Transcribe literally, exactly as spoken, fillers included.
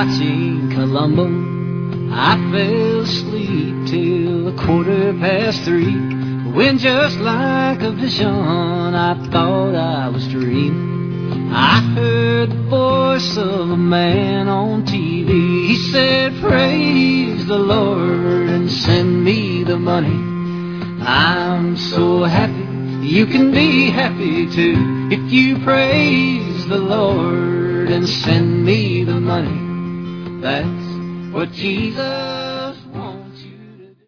watching Columbo. I fell asleep till a quarter past three, when just like a vision I thought I was dreaming. I heard the voice of a man on T V. He said, praise the Lord and send me the money. I'm so happy, you can be happy too, if you praise the Lord and send me the money. That's what Jesus